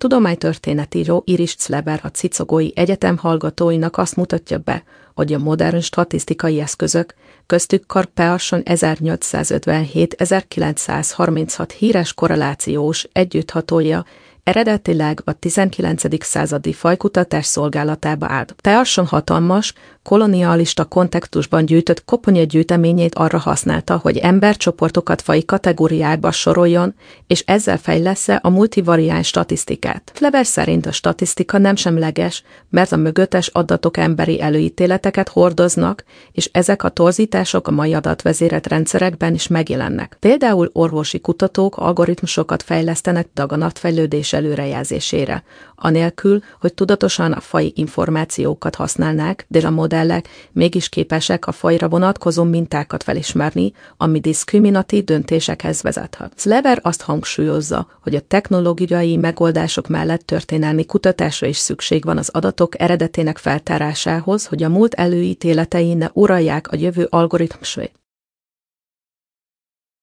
tudománytörténetíró Iris Zleber a Cicogói Egyetem hallgatóinak azt mutatja be, hogy a modern statisztikai eszközök, köztük Karl Pearson 1857-1936 híres korrelációs együtthatója, eredetileg a 19. századi fajkutatás szolgálatába állt. Pearson hatalmas, kolonialista kontextusban gyűjtött koponya-gyűjteményét arra használta, hogy embercsoportokat faji kategóriákba soroljon, és ezzel fejlessze a multivariáns statisztikát. Zleber szerint a statisztika nem semleges, mert a mögöttes adatok emberi előítéleteket hordoznak, és ezek a torzítások a mai adatvezérelt rendszerekben is megjelennek. Például orvosi kutatók algoritmusokat fejlesztenek daganatfejlődés előrejelzésére, anélkül, hogy tudatosan a faji információkat használnák, de a modellek mégis képesek a fajra vonatkozó mintákat felismerni, ami diszkriminatív döntésekhez vezethet. Zleber azt hangsúlyozza, hogy a technológiai megoldások mellett történelmi kutatásra is szükség van az adatok eredetének feltárásához, hogy a múlt előítéletei ne uralják a jövő algoritmusait.